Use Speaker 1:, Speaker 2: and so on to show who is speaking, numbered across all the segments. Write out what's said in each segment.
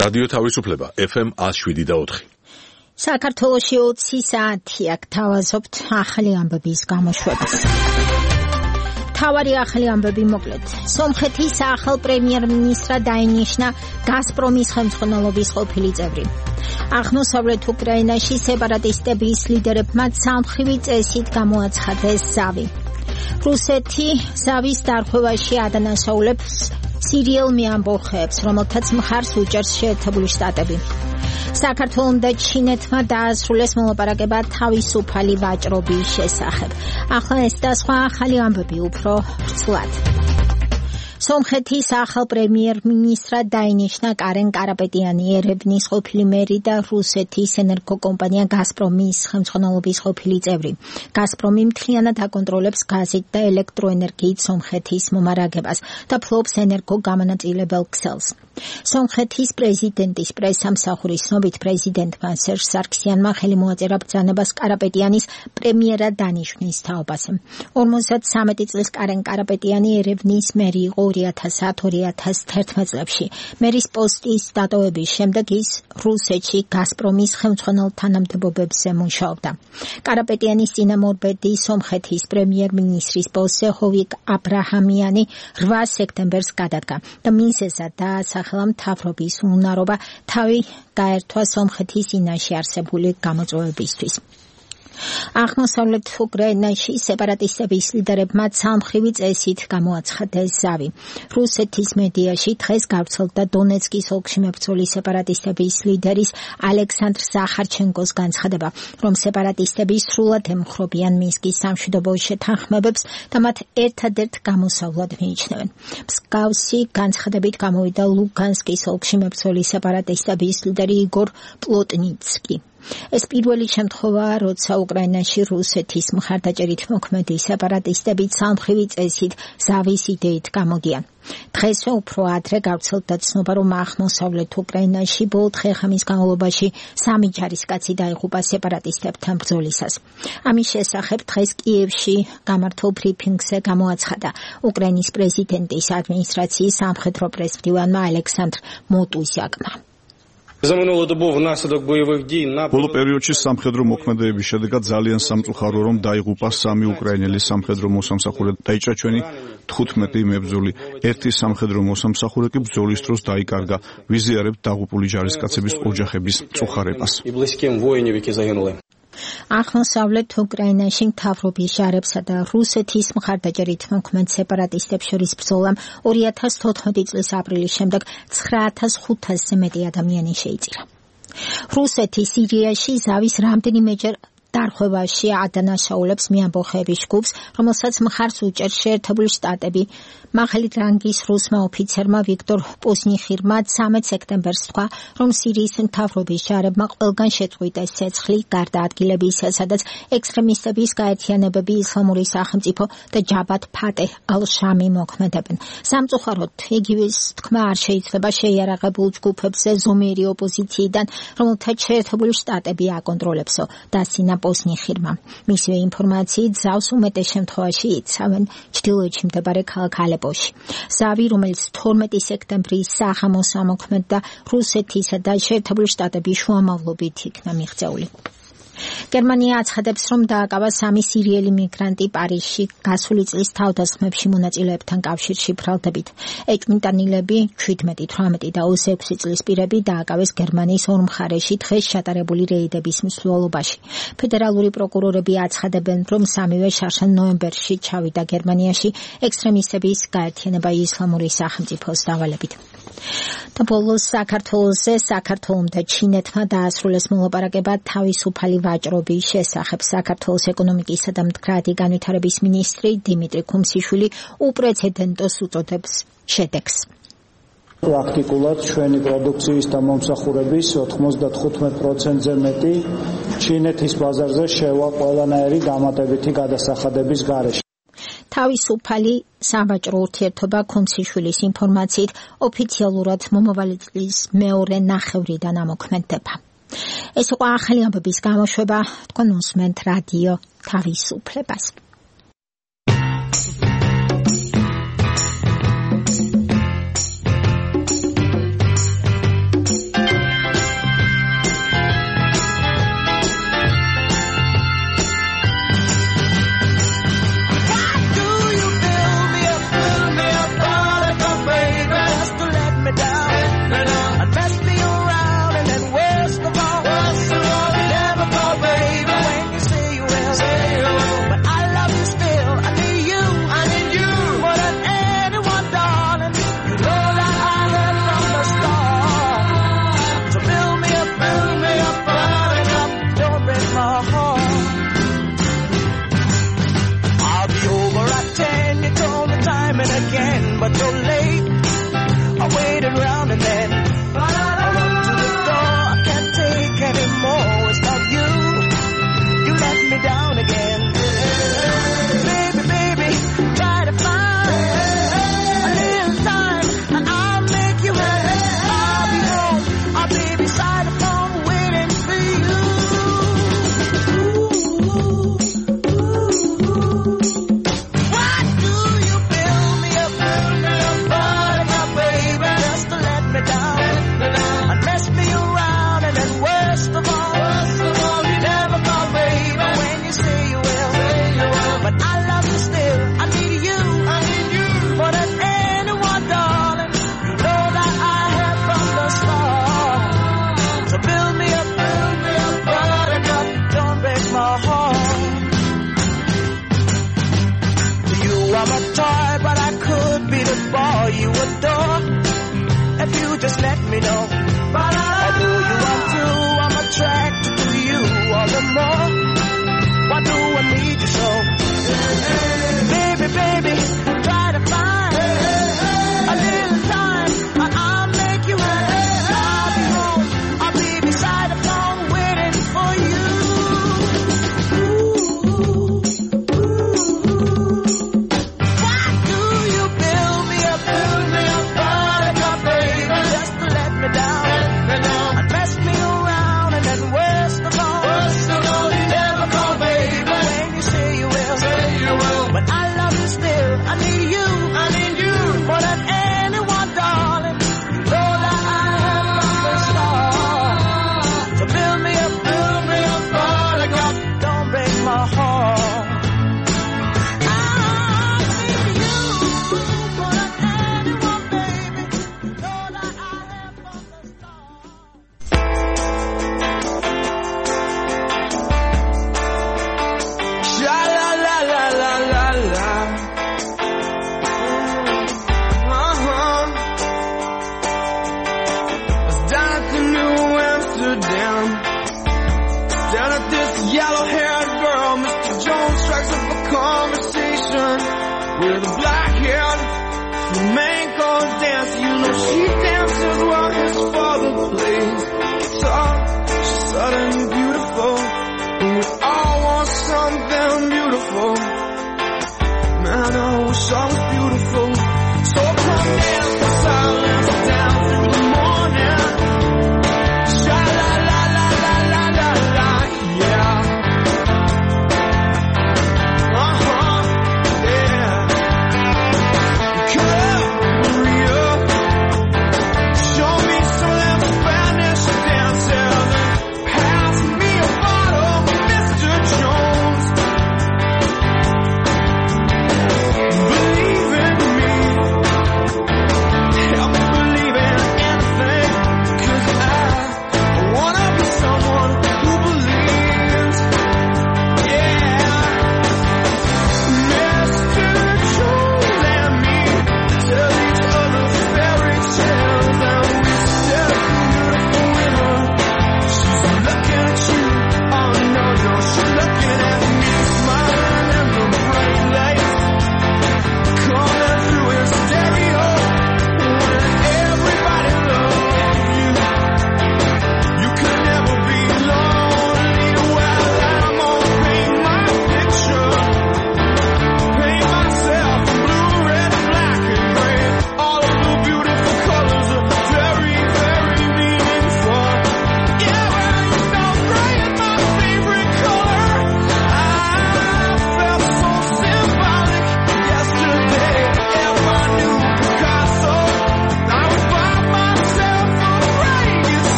Speaker 1: რადიო თავისუფლება FM 107.4.
Speaker 2: საქართველოში 20 საათია გთავაზობთ ახალი ამბების გამოშვებას. თავარი ახალი ამბები მოკლედ. სომხეთის ახალ პრემიერ-მინისტრად დაინიშნა გაზპრომის ხელმძღვანელობის ყოფილი წევრი. აღმოსავლეთ უკრაინაში სეპარატისტების ლიდერებმა ცალმხრივი წესით გამოაცხადეს ზავი. რუსეთი ზავის დარღვევაში ადანაშაულებს სირიელ მეამბოხეებს, რომელთაც მხარს უჭერს შეერთებული შტატები. საქართველომ და ჩინეთმა დაასრულეს მოლაპარაკება თავისუფალი ვაჭრობის შესახებ. ახლა ეს და სხვა ახალი ამბები უფრო ვრცლად. სომხეთის ახალ პრემიერ-მინისტრად დაინიშნა კარენ კარაპეტიანი, ერევნის ყოფილი მერი და რუსეთის ენერგოკომპანია გაზპრომის ხელმძღვანელობის ყოფილი წევრი. გაზპრომი მთლიანად აკონტროლებს გაზით და ელექტროენერგიით სომხეთის მომარაგებას და ფლობს ენერგოგამანაწილებელ ქსელს. სომხეთის პრეზიდენტის პრესსამსახურის ცნობით პრეზიდენტმა სერჟ სარქსიანმა ხელი მოაწერა ბრძანებას კარაპეტიანის პრემიერად დანიშვნის თაობაზე. 53 წლის კარენ კარაპეტიანი ერევნის მერი იყო 2010-2011 წლებში. მერის პოსტის დატოვების შემდეგ ის რუსეთში გაზპრომის ხელმძღვანელ თანამდებობებზე მუშაობდა. კარაპეტიანის წინამორბედი სომხეთის პრემიერ-მინისტრის პოსტზე ჰოვიკ აბრაჰამიანი 8 სექტემბერს გადადგა და მიზეზად დაასახელა მთავრობის უნარობა თავი გაერთვა სომხეთის წინაშე არსებული გამოწვევებისთვის. აღმოსავლეთ უკრაინაში სეპარატისტების ლიდერებმა ცალმხრივი წესით გამოაცხადეს ზავი. რუსეთის მედიაში დღეს გავრცელდა დონეცკის ოლქში მებრძოლი სეპარატისტების ლიდერის ალექსანდრ ზახარჩენკოს განცხადება, რომ სეპარატისტები სრულად ემხრობიან მინსკის სამშვიდობო შეთანხმებებს და მათ ერთადერთ გამოსავლად მიიჩნევენ. მსგავსი განცხადებით გამოვიდა ლუგანსკის ოლქში მებრძოლი სეპარატისტების ლიდერი იგორ პლოტნიცკი. ეს პირველი შემთხვევაა, როცა უკრაინაში რუსეთის მხარდაჭერით მოქმედი სეპარატისტები ცალმხრივი წესით ზავის იდეით გამოდიან. დღესვე უფრო ადრე გავრცელდა ცნობა, რომ აღმოსავლეთ უკრაინაში ბოლო დღე-ღამის განმავლობაში 3 ჯარისკაცი დაიღუპა სეპარატისტებთან ბრძოლისას. ამის შესახებ დღეს კიევში გამართულ ბრიფინგზე გამოაცხადა უკრაინის პრეზიდენტის ადმინისტრაციის სამხედრო პრესმდივანმა ალექსანდრ მოტუზაკმა.
Speaker 3: ბოლო პერიოდში სამხედრო მოქმედებების შედეგად ძალიან სამწუხაროა, რომ დაიღუპა 3 უკრაინელი სამხედრო მოსამსახურე, დაიჭრა 15 მებრძოლი. ერთი სამხედრო მოსამსახურე კი ბრძოლის დროს დაიკარგა. ვიზიარებთ დაღუპული ჯარისკაცების ოჯახების მწუხარებას.
Speaker 2: აღმოსავლეთ უკრაინაში მთავრობის ჯარებსა და რუსეთის მხარდაჭერით მოქმედ სეპარატისტებს შორის ბრძოლამ 2014 წლის აპრილის შემდეგ 9500-ზე მეტი ადამიანი შეიწირა. რუსეთი სირიაში ზავის რამდენიმეჯერ დარღვევაში ადანაშაულებს მეამბოხეების ჯგუფს, რომელსაც მხარს უჭერს შეერთებული შტატები. მაღალი რანგის რუსმა ოფიცერმა ვიქტორ პოზნიხირმა 13 სექტემბერს თქვა, რომ სირიის მთავრობის ჯარებმა ყველგან შეწყვიტეს ცეცხლი, გარდა ადგილებისა, სადაც ექსტრემისტების გაერთიანებები ისლამური სახელმწიფო და ჯაბათ ფატე ალ-შამი მოქმედებენ. სამწუხაროდ, იგივეს თქმა არ შეიძლება შეიარაღებულ ჯგუფებზე ზომიერი ოპოზიციიდან, რომელთაც შეერთებული შტატები აკონტროლებსო, დასცინა პოზნიხირმა. მისივე ინფორმაციით, ზავს უმეტეს შემთხვევაში იცავენ ჩრდილოეთში მდებარე ქალაქ ალეპოში. ზავი, რომელიც 12 სექტემბრის საღამოს ამოქმედდა, რუსეთისა და შეერთებული შტატების შუამავლობით იქნა მიღწეული. გერმანია აცხადებს, რომ დააკავა 3 სირიელი მიგრანტი პარიზში გასული წლის თავდასხმებში მონაწილეებთან კავშირში ბრალდებით. ეჭვმიტანილები 17, 18 და 26 წლის პირები დააკავეს გერმანიის ორ მხარეში დღეს ჩატარებული რეიდების მსვლელობაში. ფედერალური პროკურორები აცხადებენ, რომ სამივე შარშან ნოემბერში ჩავიდა გერმანიაში ექსტრემისტების გაერთიანება ისლამური სახელმწიფოს დავალებით. და ბოლოს საქართველომ და ჩინეთმა დაასრულეს მოლაპარაკება თავისუფალი ვაჭრობის შესახებ. საქართველოს ეკონომიკისა და მდგრადი განვითარების მინისტრი დიმიტრი ქუმსიშვილი უპრეცედენტოს უწოდებს შედეგს.
Speaker 4: პრაქტიკულად ჩვენი პროდუქციის და მომსახურების 95%-ზე მეტი ჩინეთის ბაზარზე შევა ყველანაირი დამატებითი გადასახადების გარეშე.
Speaker 2: თავისუფალი სავაჭრო ურთიერთობა ქუმსიშვილის ინფორმაციით ოფიციალურად მომავალი წლის მეორე ნახევრიდან ამოქმედდება. ეს იყო ახალი ამბების გამოშვება, თქვენ უსმენთ რადიო თავისუფლებას.
Speaker 5: but you're late. I waited round and then I run to the door. I can't take anymore. It's not you. You let me down again. Baby, baby, try to find a little time and I'll make you happy. I'll be home. I'll be beside the phone waiting for you. Why do you build me up, buttercup, baby, just to let me down and mess me around? And then worst of all, you never call, baby, when you say you will. But I love you still. I need you more than anyone, darling. You know that I have from the start. So build me up, buttercup, don't break my heart. You are my toy, but I could be the boy you adore if you just let me know. Although you are true, I'm attracted to you all the more. Why do I need you so? Baby, baby, try to find a little time and I'll make you happy. I'll be home, I'll be beside the phone waiting for you. Why do you build me up, buttercup, baby, just to let me down and mess me around? And then worst of all, you never call, baby, when you say you will. But I love you still. I need you more than anyone, darling. You know that I have from the start. So build me up, buttercup, don't break my heart. I need you more than anyone, baby. You know that I have from the start.
Speaker 6: Sha la la la la la la. I was down at the New Amsterdam. Down at this yellow-haired girl, Mr. Jones strikes up a conversation with a black-haired flamenco dancer. You know she dances while his father plays guitar. She's sudden and beautiful, and we all want something beautiful. Man, I wish I was beautiful. So come dance the silence down through the morning. Sha la la la la la la la, yeah. Yeah. Come on, Maria. Show me some of them Spanish dances. Pass me a bottle, Mr. Jones. Believe in me.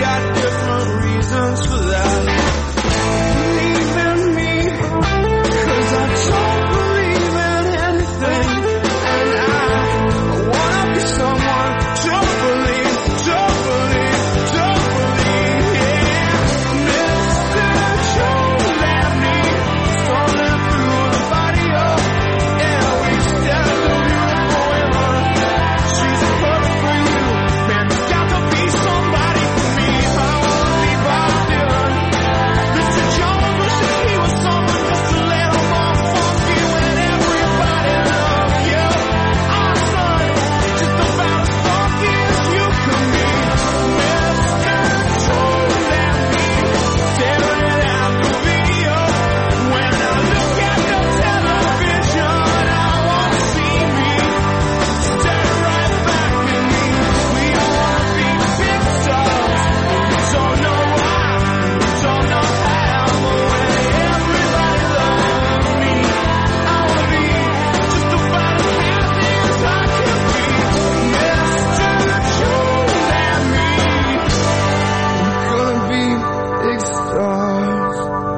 Speaker 6: got different reasons for that. Believe in me, 'cause I don't believe in anything. And I wanna be someone to believe, don't believe, don't believe, yeah. Mister, don't let me falling through the body of Eloise, that beautiful woman. She's perfect for you, man, you got to be somebody for me. I wanna be Bob Dylan. Mr. Jones wishes he was someone just a little more funky when everybody loved you. Our son, just about as funky as you can be. Mister, don't let me staring at the video. When I look at the television, I wanna see me stare right back at me. We all wanna be big stars. Don't know why, don't know how, but when everybody loves me, I wanna be just about as happy as I can be. Mister, don't let me. We're gonna be big stars.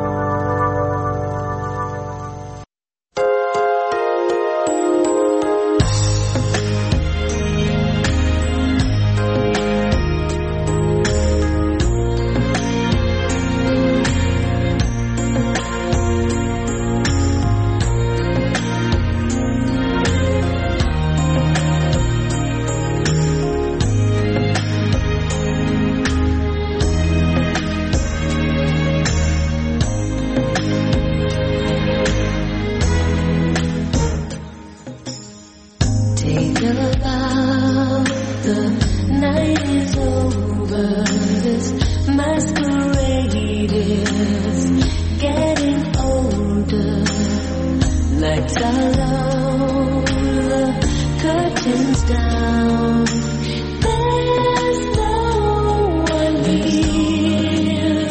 Speaker 7: Take a bow, the night is over. This masquerade is getting older. Lights are low, the curtains down. There's no one here.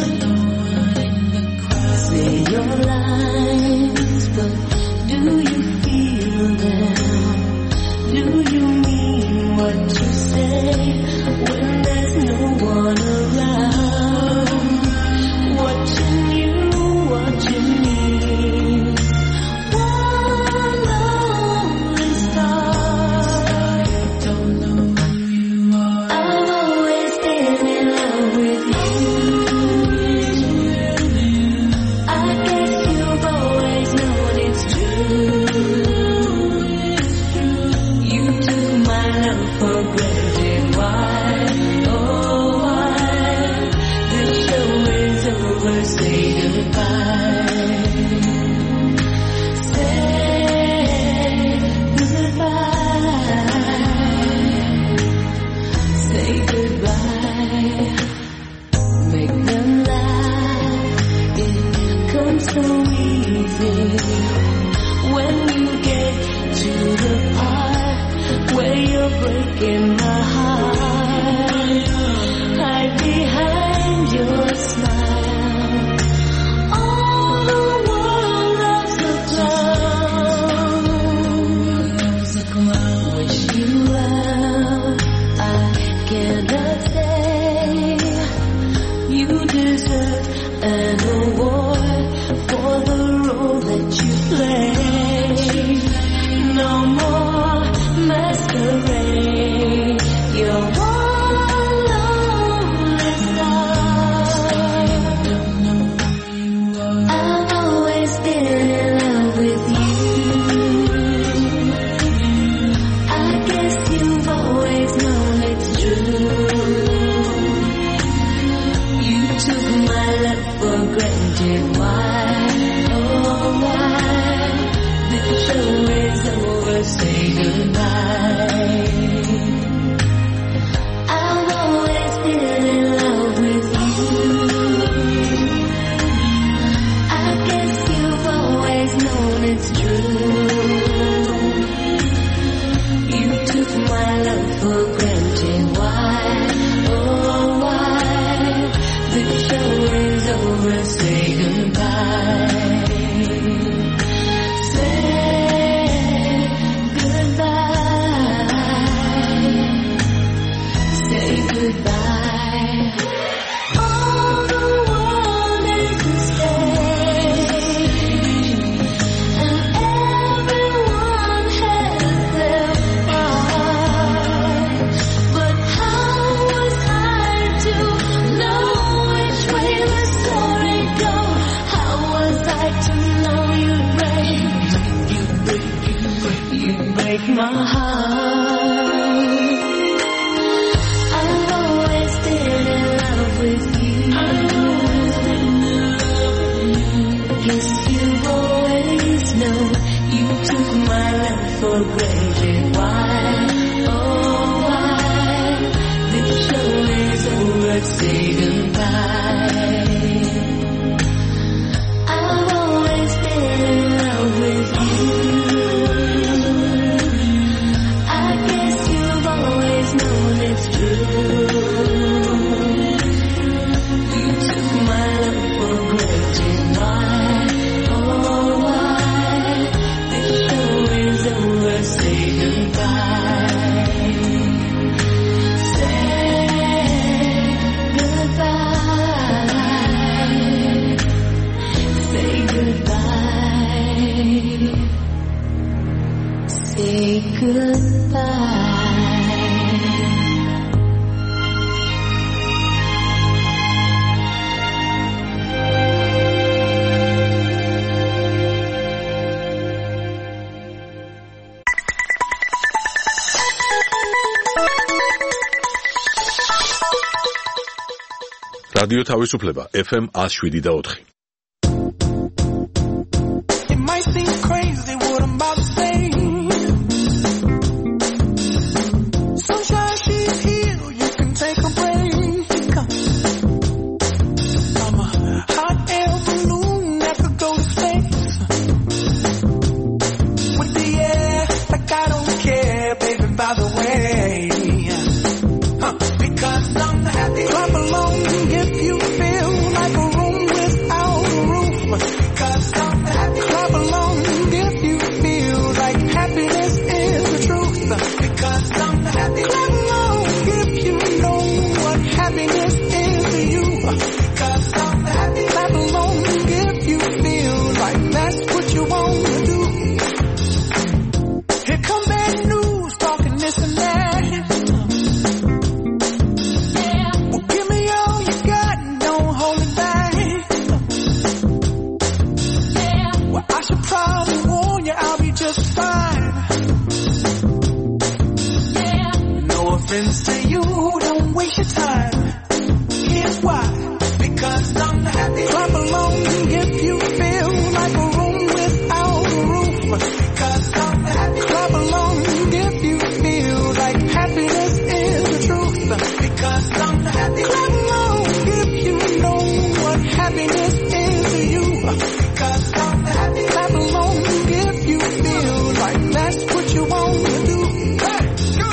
Speaker 7: Say your lines, but do you feel them? Do you mean what you say when there's no one around? Watching you, watching me. One lonely star. Don't know who you are. I've always been in love with you. I guess you've always known it's true. You took my love for granted. Why? Oh, why? The show is over. Say goodbye. Say goodbye. Say goodbye. Make them laugh. It comes so easy when you get to the part where you're breaking my heart. Hide behind your smile. All the world loves a clown. Wish you well, I cannot say. You deserve an award for the role that you play. No more masquerade. my heart. I've always been in love with you. Guess you've always known you took my love for granted. Why, oh why, this show is over, say goodbye. I've always been in love with you. I guess you've always known it's true. You took my love for granted. Why, oh why, this show is over, say goodbye. Say goodbye. Say goodbye. Say goodbye.
Speaker 1: რადიო თავისუფლება FM 107.4.
Speaker 6: It might seem crazy what I'm about to say. Sunshine, she's here, you can take a break. I'm a hot air balloon that could go to space. With the air, like I don't care, baby, by the way. Because I'm happy. Clap along if you feel like a room without a roof. Because I'm happy. Clap along if you feel like happiness is the truth. Because I'm happy. Clap along if you know what happiness is to you. Because I'm happy. Clap along if you feel like that's what you want to do. Here come bad news talking this and that. Well, give me all you got and don't hold it back. Well, I should probably warn you, I'll be just fine. No offense to you, don't waste your time. Here's why. Because I'm happy. Clap along if you feel like a room without a roof. Because I'm happy. Clap along if you feel like happiness is the truth. Because I'm happy. Clap along if you know what happiness is to you. Because I'm happy. Clap along if you feel like that's what you want to do. Hey,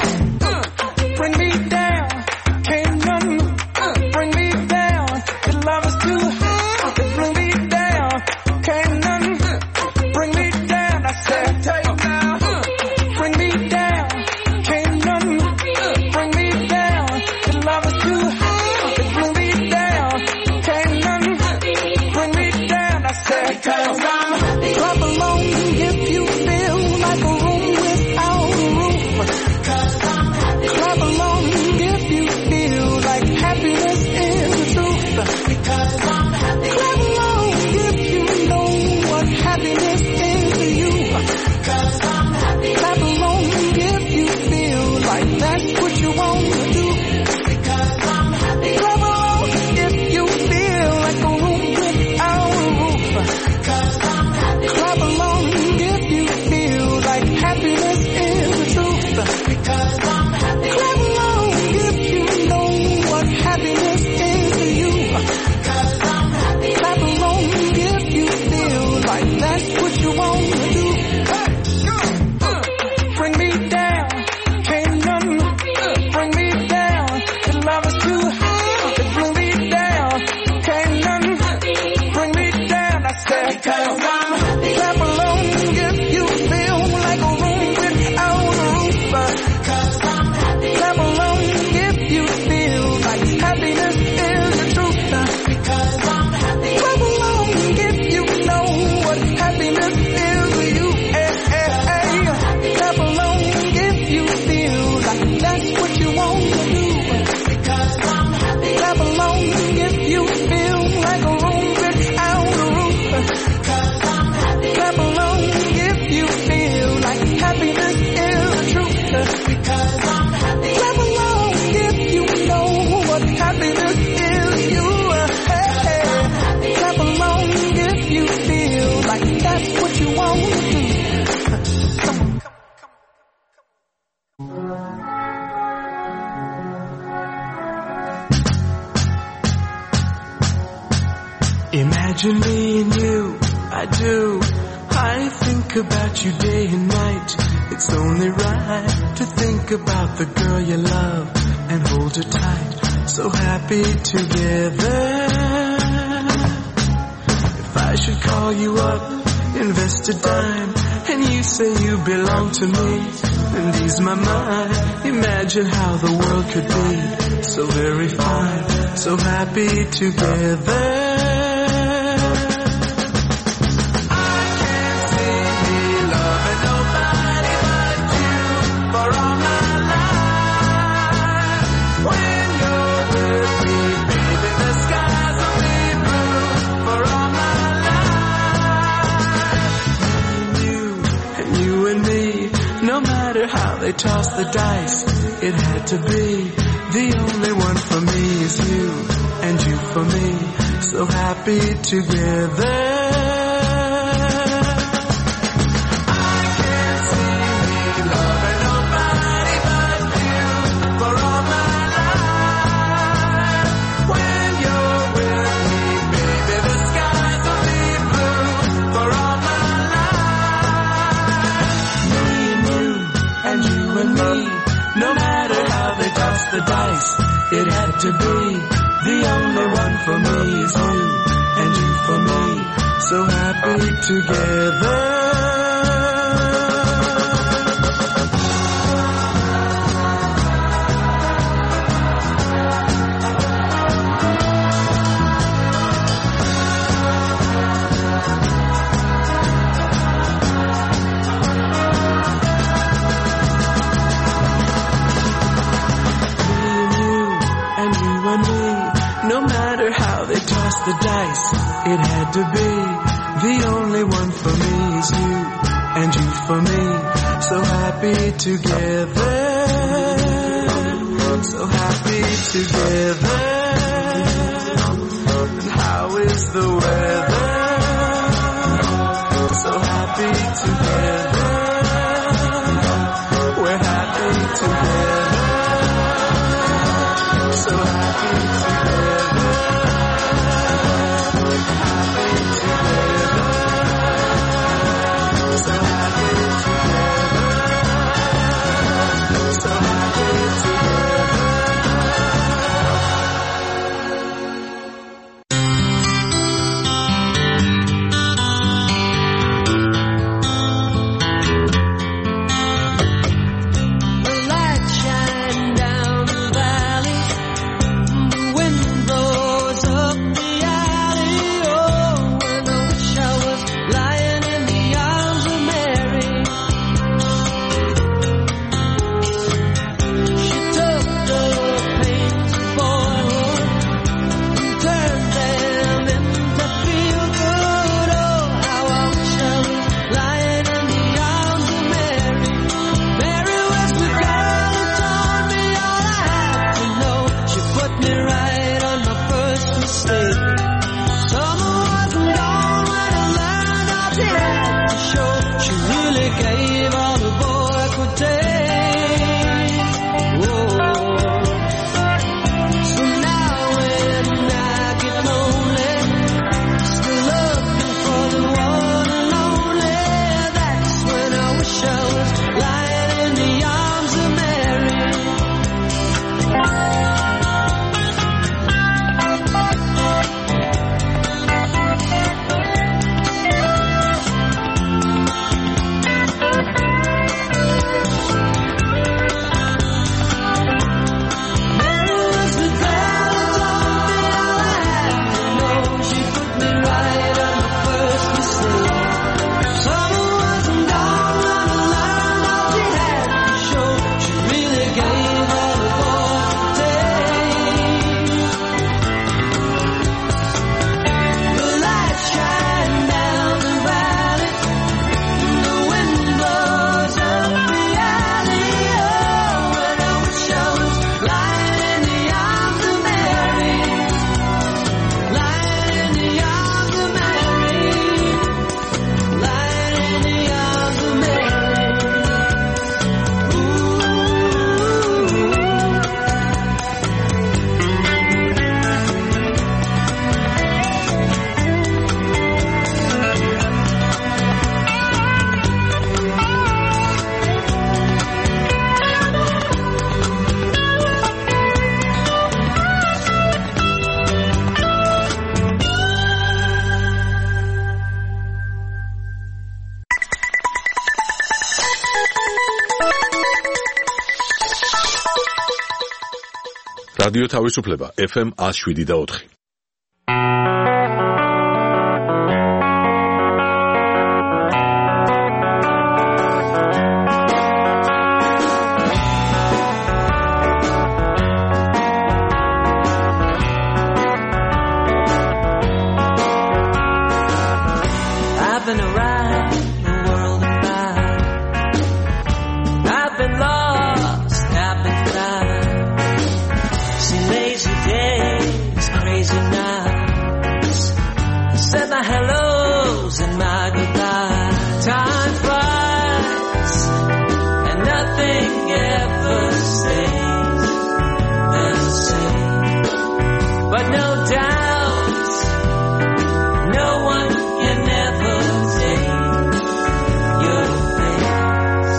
Speaker 6: bring me down, can't nothing bring me down. Your love is too high, bring me down, can't nothing bring me down. I said, take down, bring me down, can't nothing bring me down. Your love is too high, bring me down, can't nothing bring me down. I said, cause I'm happy. Clap along if you feel like a room without a roof. Cause I'm happy. Clap along if you feel like happiness is the truth. Because I'm happy. Clap along if you know what happiness is to you. Because I'm happy. Clap along if you feel like that's what you want to do. Because I'm happy. Clap along if you feel like a room without a roof. Because I'm happy. Clap along if you feel like happiness is the truth. Because I'm happy. Clap along if you know what happiness is to you. Because I'm happy. Clap along if you feel like that's what you want to do. Hey, bring me down, can't nothing bring me down. Your love is too high, bring me down, can't nothing bring me down. I said, cause I'm happy. Clap along if you feel like a room without a roof. Cause I'm happy. Clap along if you feel like happiness is the truth. Because I'm happy. Clap along if you know what happiness is to you. Hey, hey, hey. Clap along if you feel like that's what you want to do. Because I'm happy. Clap along if you feel like a room without a roof. Because Imagine me and you, I do. I think about you day and night. It's only right to think about the girl you love and hold her tight. So happy together. If I should call you up, invest a dime, and you say you belong to me, and ease my mind. Imagine how the world could be so very fine, so happy together. How they toss the dice, it had to be. The only one for me is you, and you for me, so happy together. The dice, it had to be. The only one for me is you, and you for me, so happy together. The dice, it had to be. The only one for me is you, and you for me, so happy together, so happy together. And how is the weather? So happy together, we're happy together, so happy together.
Speaker 1: რადიო თავისუფლება FM 107.4.
Speaker 5: I've been around the world and back. I've been lost, I've been found. Seen lazy days, crazy nights. Said my hellos and my goodbyes. Time flies, and nothing ever stays the same. But no doubt, no one can ever take your place.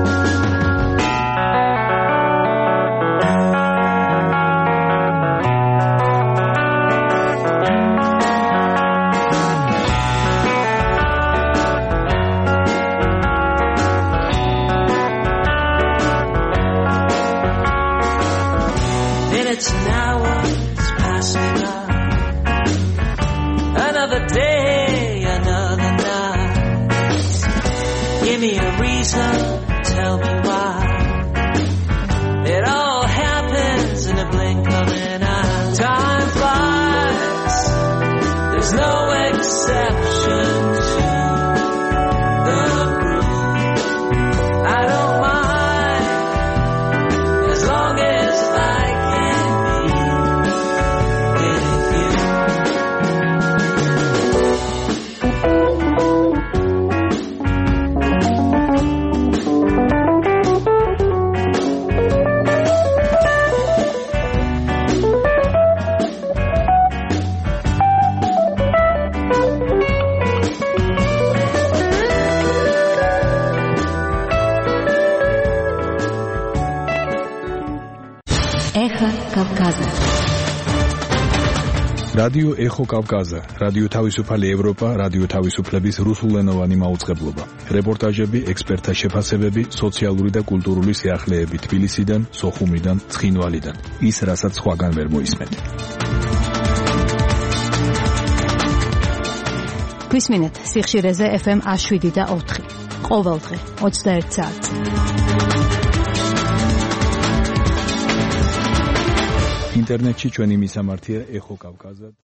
Speaker 5: Minutes and hours pass me by. Another day, another night. Give me a reason, tell me why. It all happens in a blink of an eye. Time flies, there's no exception to the rule. I don't mind, as long as I can be with you.
Speaker 8: Эхо Кавказа.
Speaker 9: რადიო ეხო კავკაზა, რადიო თავისუფალი ევროპა, რადიო თავისუფლების რუსულენოვანი მაუწყებლობა. რეპორტაჟები, ექსპერტთა შეფასებები, სოციალური და კულტურული სიახლეები თბილისიდან, სოხუმიდან, ცხინვალიდან. ის, რასაც სხვაგან ვერ მოისმენთ.
Speaker 8: გვისმინეთ სიხშირეზე FM 107.4. ყოველდღე 21 საათზე.
Speaker 9: ინტერნეტში ჩვენი მისამართია ეხო კავკაზა.